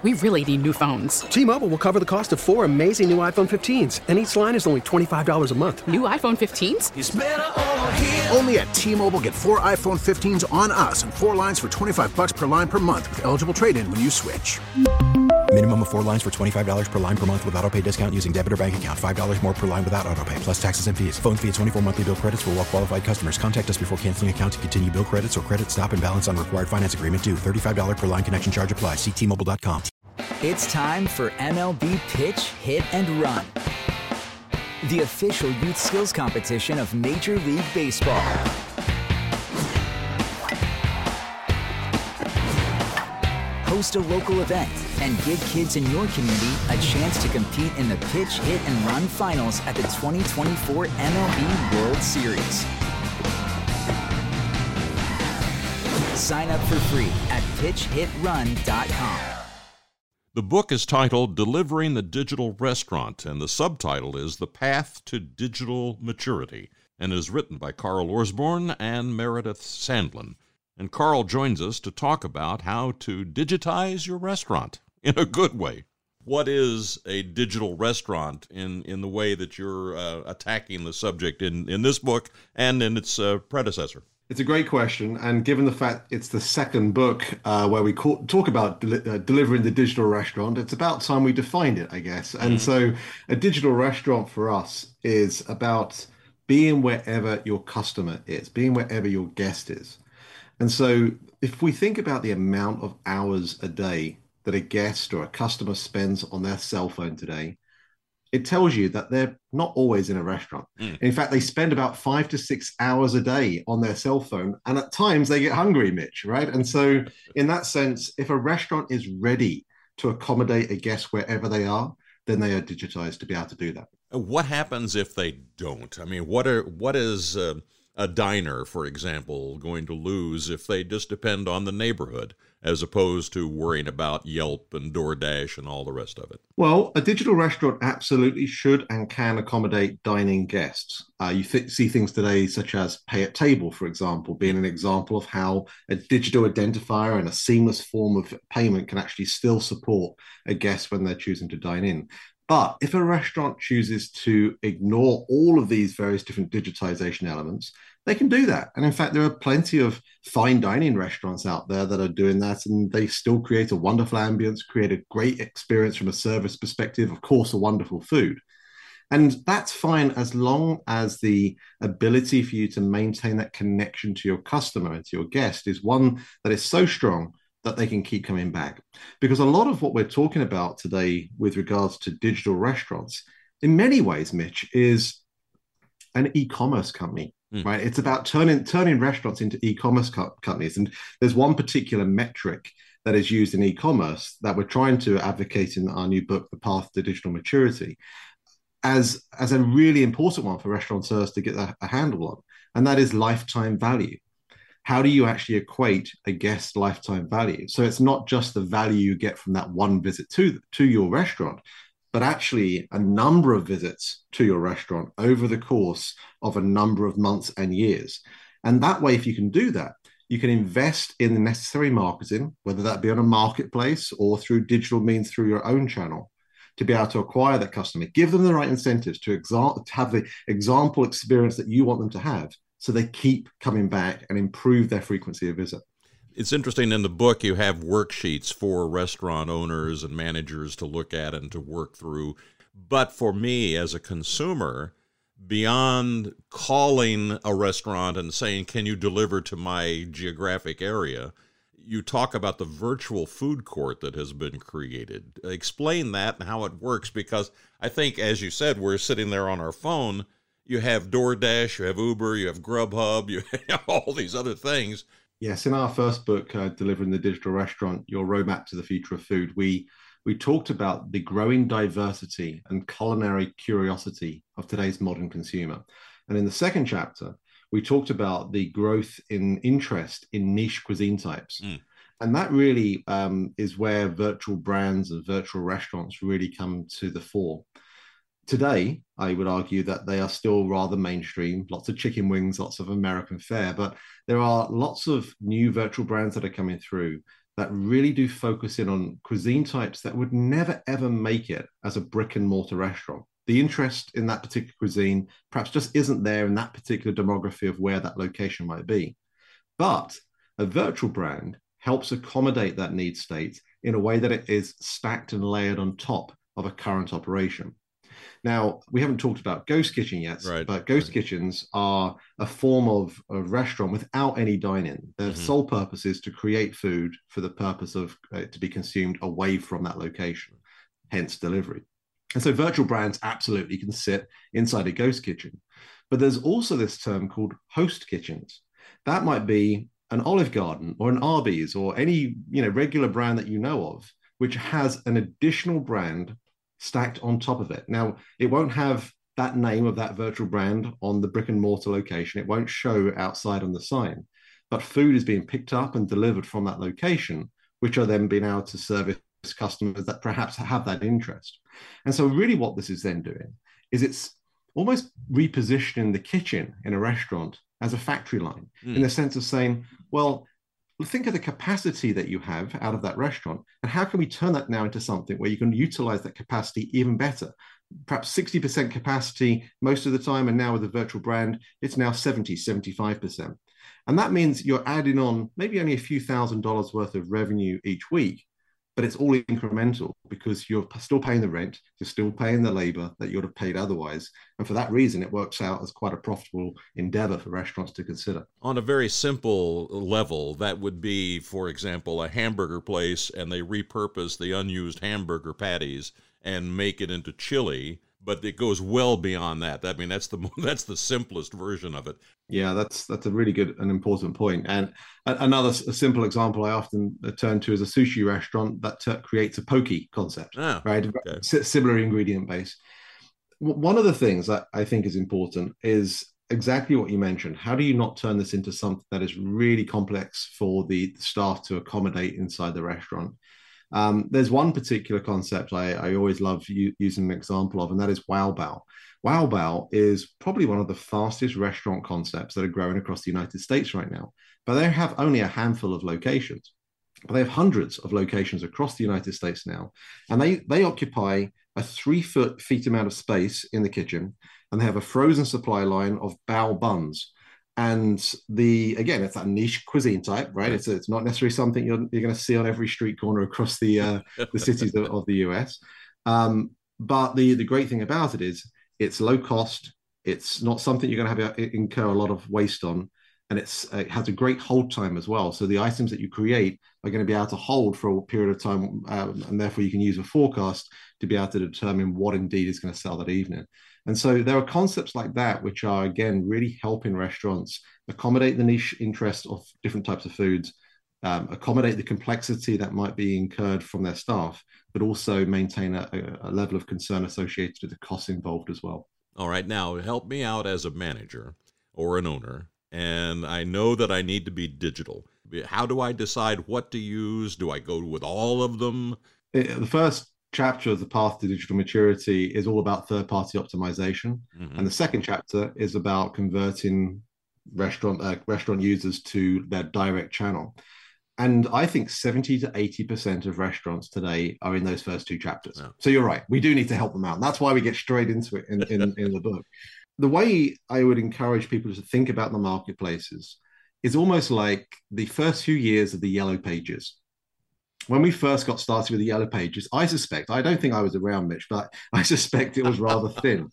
We really need new phones. T-Mobile will cover the cost of 4 amazing new iPhone 15s, and each line is only $25 a month. New iPhone 15s? It's better over here. Only at T-Mobile, get 4 iPhone 15s on us and 4 lines for $25 per line per month with eligible trade-in when you switch. Minimum of 4 lines for $25 per line per month with autopay discount using debit or bank account. $5 more per line without autopay, plus taxes and fees. Phone fee at 24 monthly bill credits for well-qualified customers. Contact us before canceling account to continue bill credits or credit stop and balance on required finance agreement due. $35 per line connection charge applies. See T-Mobile.com. It's time for MLB Pitch, Hit, and Run, the official youth skills competition of Major League Baseball. Host a local event and give kids in your community a chance to compete in the Pitch, Hit, and Run finals at the 2024 MLB World Series. Sign up for free at pitchhitrun.com. The book is titled Delivering the Digital Restaurant, and the subtitle is The Path to Digital Maturity, and is written by Carl Orsborn and Meredith Sandlin. And Carl joins us to talk about how to digitize your restaurant in a good way. What is a digital restaurant in the way that you're attacking the subject in this book and in its predecessor? It's a great question, and given the fact it's the second book where we talk about delivering the digital restaurant, it's about time we defined it, I guess. And so a digital restaurant for us is about being wherever your customer is, being wherever your guest is. And so if we think about the amount of hours a day that a guest or a customer spends on their cell phone today, it tells you that they're not always in a restaurant. In fact, they spend about 5 to 6 hours a day on their cell phone. And at times they get hungry, Mitch, right? And so in that sense, if a restaurant is ready to accommodate a guest wherever they are, then they are digitized to be able to do that. What happens if they don't? I mean, what is a diner, for example, going to lose if they just depend on the neighborhood as opposed to worrying about Yelp and DoorDash and all the rest of it? Well, a digital restaurant absolutely should and can accommodate dining guests. You see things today such as pay at table, for example, being an example of how a digital identifier and a seamless form of payment can actually still support a guest when they're choosing to dine in. But if a restaurant chooses to ignore all of these various different digitization elements, they can do that. And in fact, there are plenty of fine dining restaurants out there that are doing that, and they still create a wonderful ambience, create a great experience from a service perspective, of course, a wonderful food. And that's fine as long as the ability for you to maintain that connection to your customer and to your guest is one that is so strong that they can keep coming back. Because a lot of what we're talking about today with regards to digital restaurants, in many ways, Mitch, is an e-commerce company, right? It's about turning restaurants into e-commerce companies. And there's one particular metric that is used in e-commerce that we're trying to advocate in our new book, The Path to Digital Maturity, as a really important one for restaurateurs to get a handle on. And that is lifetime value. How do you actually equate a guest lifetime value? So it's not just the value you get from that one visit to your restaurant, but actually a number of visits to your restaurant over the course of a number of months and years. And that way, if you can do that, you can invest in the necessary marketing, whether that be on a marketplace or through digital means through your own channel, to be able to acquire that customer, give them the right incentives to have the example experience that you want them to have, so they keep coming back and improve their frequency of visit. It's interesting, in the book you have worksheets for restaurant owners and managers to look at and to work through. But for me as a consumer, beyond calling a restaurant and saying, can you deliver to my geographic area, you talk about the virtual food court that has been created. Explain that and how it works, because I think, as you said, we're sitting there on our phone. You have DoorDash, you have Uber, you have Grubhub, you have all these other things. Yes, in our first book, Delivering the Digital Restaurant, Your Roadmap to the Future of Food, we talked about the growing diversity and culinary curiosity of today's modern consumer. And in the second chapter, we talked about the growth in interest in niche cuisine types. And that really is where virtual brands and virtual restaurants really come to the fore. Today, I would argue that they are still rather mainstream, lots of chicken wings, lots of American fare, but there are lots of new virtual brands that are coming through that really do focus in on cuisine types that would never ever make it as a brick and mortar restaurant. The interest in that particular cuisine perhaps just isn't there in that particular demography of where that location might be. But a virtual brand helps accommodate that need state in a way that it is stacked and layered on top of a current operation. Now, we haven't talked about ghost kitchen yet, right, but ghost kitchens are a form of a restaurant without any dine-in. Their sole purpose is to create food for the purpose of to be consumed away from that location, hence delivery. And so virtual brands absolutely can sit inside a ghost kitchen. But there's also this term called host kitchens. That might be an Olive Garden or an Arby's or any regular brand that you know of, which has an additional brand stacked on top of it. Now, it won't have that name of that virtual brand on the brick and mortar location. It won't show outside on the sign, but food is being picked up and delivered from that location, which are then being able to service customers that perhaps have that interest. And so really what this is then doing is it's almost repositioning the kitchen in a restaurant as a factory line, in the sense of saying, well, think of the capacity that you have out of that restaurant, and how can we turn that now into something where you can utilize that capacity even better? Perhaps 60% capacity most of the time, and now with a virtual brand, it's now 70, 75%. And that means you're adding on maybe only a few $1,000s worth of revenue each week, but it's all incremental because you're still paying the rent, you're still paying the labor that you would have paid otherwise. And for that reason, it works out as quite a profitable endeavor for restaurants to consider. On a very simple level, that would be, for example, a hamburger place, and they repurpose the unused hamburger patties and make it into chili, but it goes well beyond that. I mean, that's the simplest version of it. Yeah, that's a really good and important point. And another simple example I often turn to is a sushi restaurant that creates a poke concept, right? Okay. Similar ingredient base. One of the things that I think is important is exactly what you mentioned. How do you not turn this into something that is really complex for the staff to accommodate inside the restaurant? There's one particular concept I always love using an example of, and that is Wow Bao. Wow Bao is probably one of the fastest restaurant concepts that are growing across the United States right now. But they have only a handful of locations. But they have hundreds of locations across the United States now. And they occupy a 3 feet amount of space in the kitchen, and they have a frozen supply line of bao buns. And again, it's that niche cuisine type, right? It's not necessarily something you're going to see on every street corner across the cities of the US. But the great thing about it is it's low cost. It's not something you're going to have to incur a lot of waste on. And it has a great hold time as well. So the items that you create are going to be able to hold for a period of time. And therefore you can use a forecast to be able to determine what indeed is going to sell that evening. And so there are concepts like that, which are, again, really helping restaurants accommodate the niche interest of different types of foods, accommodate the complexity that might be incurred from their staff, but also maintain a level of concern associated with the costs involved as well. All right. Now, help me out as a manager or an owner, and I know that I need to be digital. How do I decide what to use? Do I go with all of them? The first chapter of the path to digital maturity is all about third-party optimization, and the second chapter is about converting restaurant users to their direct channel. And I think 70 to 80% of restaurants today are in those first two chapters. Yeah. So you're right, we do need to help them out. And that's why we get straight into it in the book. The way I would encourage people to think about the marketplaces is almost like the first few years of the Yellow Pages. When we first got started with the Yellow Pages, I don't think I was around, Mitch, but I suspect it was rather thin.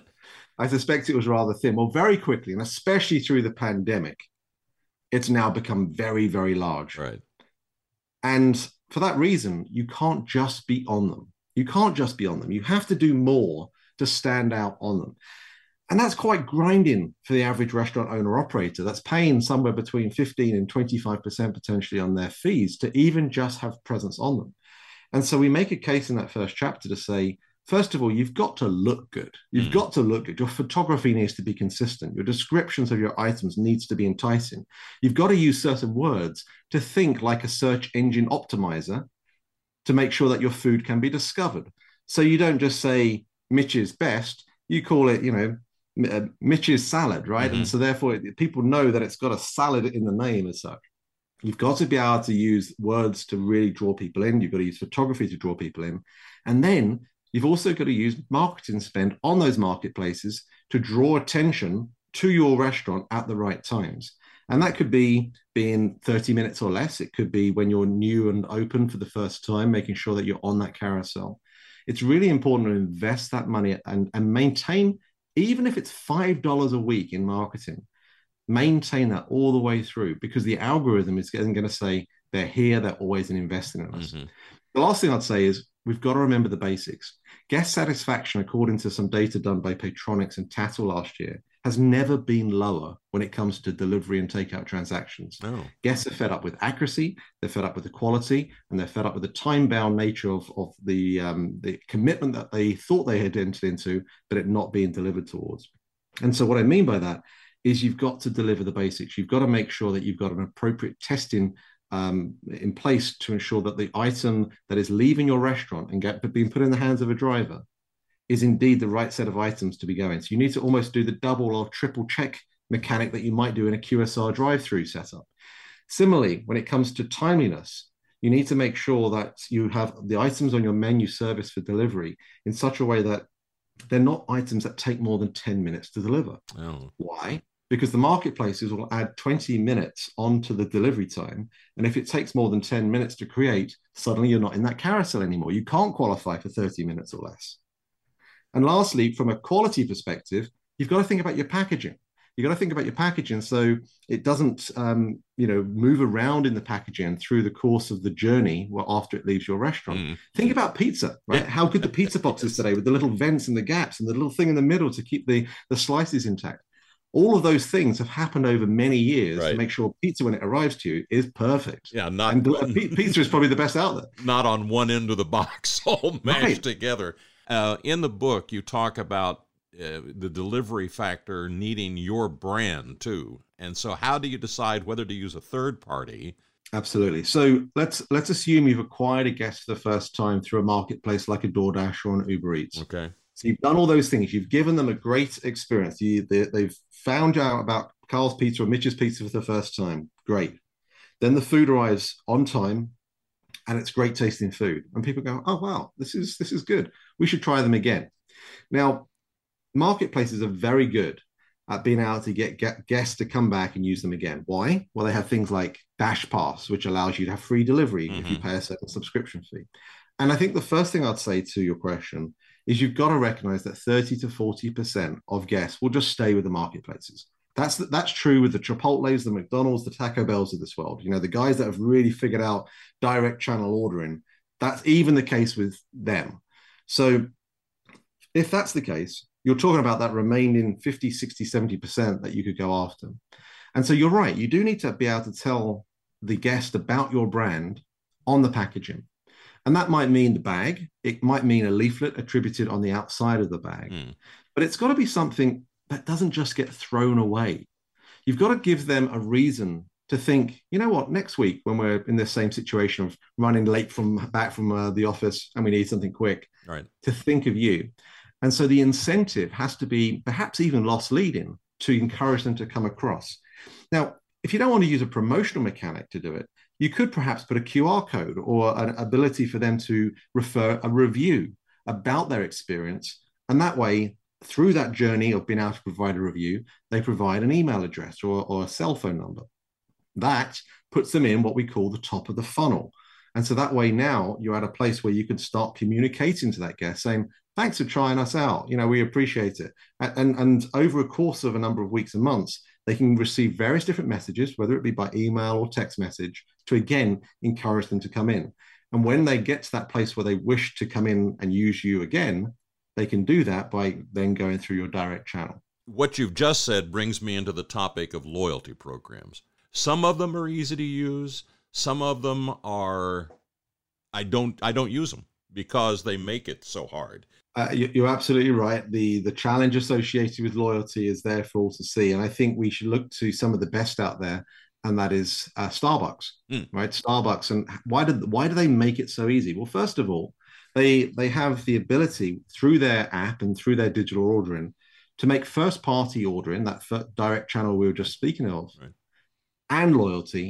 Well, very quickly, and especially through the pandemic, it's now become very, very large. Right. And for that reason, you can't just be on them. You have to do more to stand out on them. And that's quite grinding for the average restaurant owner operator that's paying somewhere between 15 and 25% potentially on their fees to even just have presence on them. And so we make a case in that first chapter to say, first of all, you've got to look good. You've got to look good. Your photography needs to be consistent. Your descriptions of your items needs to be enticing. You've got to use certain words to think like a search engine optimizer to make sure that your food can be discovered. So you don't just say Mitch's best, you call it, Mitch's salad, right? And so therefore people know that it's got a salad in the name as such. You've got to be able to use words to really draw people in. You've got to use photography to draw people in. And then you've also got to use marketing spend on those marketplaces to draw attention to your restaurant at the right times. And that could be being 30 minutes or less. It could be when you're new and open for the first time, making sure that you're on that carousel. It's really important to invest that money and maintain, even if it's $5 a week in marketing, maintain that all the way through, because the algorithm is going to say they're here, they're always investing in us. Mm-hmm. The last thing I'd say is we've got to remember the basics. Guest satisfaction, according to some data done by Paytronix and Tattle last year, has never been lower when it comes to delivery and takeout transactions. Oh. Guests are fed up with accuracy, they're fed up with the quality, and they're fed up with the time-bound nature of the commitment that they thought they had entered into, but it not being delivered towards. And so what I mean by that is you've got to deliver the basics. You've got to make sure that you've got an appropriate testing in place to ensure that the item that is leaving your restaurant and being put in the hands of a driver is indeed the right set of items to be going. So you need to almost do the double or triple check mechanic that you might do in a QSR drive-through setup. Similarly, when it comes to timeliness, you need to make sure that you have the items on your menu service for delivery in such a way that they're not items that take more than 10 minutes to deliver. Oh. Why? Because the marketplaces will add 20 minutes onto the delivery time. And if it takes more than 10 minutes to create, suddenly you're not in that carousel anymore. You can't qualify for 30 minutes or less. And lastly, from a quality perspective, you've got to think about your packaging. You've got to think about your packaging so it doesn't move around in the packaging through the course of the journey after it leaves your restaurant. Think about pizza, right? How good the pizza box is today with the little vents and the gaps and the little thing in the middle to keep the slices intact. All of those things have happened over many years to make sure pizza, when it arrives to you, is perfect. Yeah, pizza is probably the best out there. Not on one end of the box, all mashed together. In the book, you talk about the delivery factor needing your brand too. And so how do you decide whether to use a third party? Absolutely. So let's assume you've acquired a guest for the first time through a marketplace like a DoorDash or an Uber Eats. Okay. So you've done all those things. You've given them a great experience. They've found out about Carl's Pizza or Mitch's Pizza for the first time. Great. Then the food arrives on time and it's great tasting food. And people go, oh, wow, this is good. We should try them again. Now, marketplaces are very good at being able to get guests to come back and use them again. Why? Well, they have things like Dash Pass, which allows you to have free delivery if you pay a certain subscription fee. And I think the first thing I'd say to your question is you've got to recognize that 30 to 40% of guests will just stay with the marketplaces. That's true with the Chipotles, the McDonald's, the Taco Bells of this world. You know, the guys that have really figured out direct channel ordering, that's even the case with them. So if that's the case, you're talking about that remaining 50, 60, 70% that you could go after. And so you're right. You do need to be able to tell the guest about your brand on the packaging. And that might mean the bag. It might mean a leaflet attributed on the outside of the bag. But it's got to be something that doesn't just get thrown away. You've got to give them a reason to think, you know what, next week when we're in the same situation of running late back from the office and we need something quick, to think of you. And so the incentive has to be perhaps even loss leading to encourage them to come across. Now, if you don't want to use a promotional mechanic to do it, you could perhaps put a QR code or an ability for them to refer a review about their experience. And that way, through that journey of being able to provide a review, they provide an email address or a cell phone number. That puts them in what we call the top of the funnel. And so that way now you're at a place where you can start communicating to that guest saying, thanks for trying us out. You know, we appreciate it. And over a course of a number of weeks and months, they can receive various different messages, whether it be by email or text message, to again encourage them to come in. And when they get to that place where they wish to come in and use you again, they can do that by then going through your direct channel. What you've just said brings me into the topic of loyalty programs. Some of them are easy to use. Some of them are, I don't use them because they make it so hard. You're absolutely right. The challenge associated with loyalty is there for all to see. And I think we should look to some of the best out there, and that is Starbucks, right? Starbucks. And why do they make it so easy? Well, first of all, they have the ability through their app and through their digital ordering to make first-party ordering, that direct channel we were just speaking of, and loyalty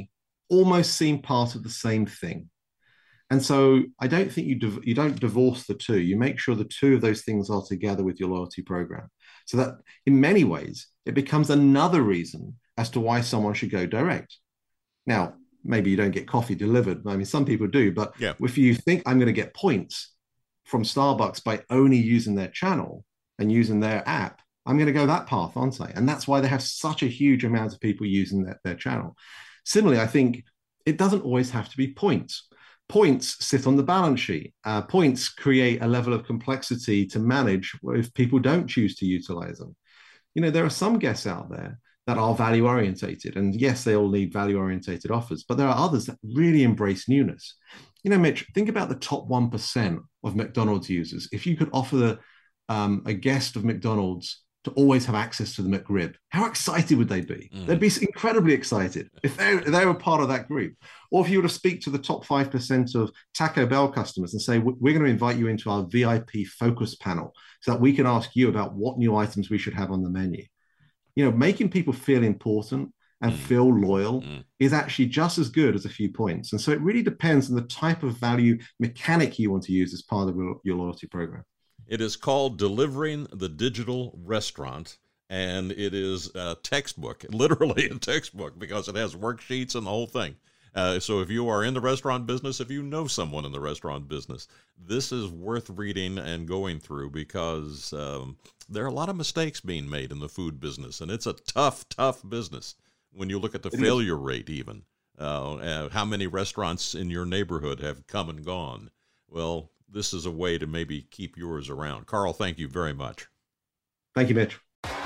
almost seem part of the same thing. And so I don't think you don't divorce the two. You make sure the two of those things are together with your loyalty program, so that in many ways it becomes another reason as to why someone should go direct. Now, maybe you don't get coffee delivered. I mean, some people do, but if you think I'm going to get points from Starbucks by only using their channel and using their app, I'm going to go that path, aren't I? And that's why they have such a huge amount of people using their channel. Similarly, I think it doesn't always have to be points. Points sit on the balance sheet. Points create a level of complexity to manage if people don't choose to utilize them. You know, there are some guests out there that are value orientated, and yes, they all need value orientated offers, but there are others that really embrace newness. You know, Mitch, think about the top 1% of McDonald's users. If you could offer a guest of McDonald's to always have access to the McRib, how excited would they be? They'd be incredibly excited if they were part of that group. Or if you were to speak to the top 5% of Taco Bell customers and say, we're going to invite you into our VIP focus panel so that we can ask you about what new items we should have on the menu. You know, making people feel important and feel loyal is actually just as good as a few points. And so it really depends on the type of value mechanic you want to use as part of your loyalty program. It is called Delivering the Digital Restaurant, and it is a textbook, literally a textbook, because it has worksheets and the whole thing. So if you are in the restaurant business, if you know someone in the restaurant business, this is worth reading and going through, because there are a lot of mistakes being made in the food business, and it's a tough, tough business when you look at the failure rate even. How many restaurants in your neighborhood have come and gone? Well, this is a way to maybe keep yours around. Carl, thank you very much. Thank you, Mitch.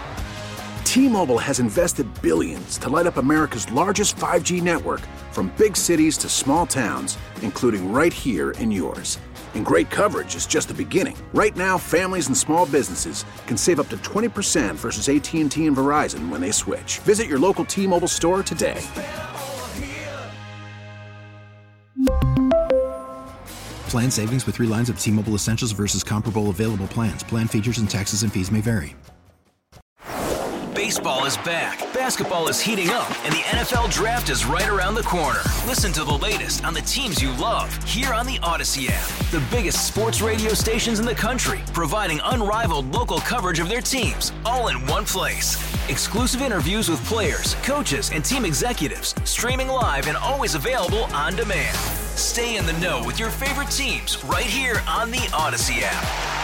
T-Mobile has invested billions to light up America's largest 5G network, from big cities to small towns, including right here in yours. And great coverage is just the beginning. Right now, families and small businesses can save up to 20% versus AT&T and Verizon when they switch. Visit your local T-Mobile store today. Plan savings with 3 lines of T-Mobile Essentials versus comparable available plans. Plan features and taxes and fees may vary. Baseball is back, basketball is heating up, and the NFL Draft is right around the corner. Listen to the latest on the teams you love here on the Odyssey app. The biggest sports radio stations in the country, providing unrivaled local coverage of their teams, all in one place. Exclusive interviews with players, coaches, and team executives, streaming live and always available on demand. Stay in the know with your favorite teams right here on the Odyssey app.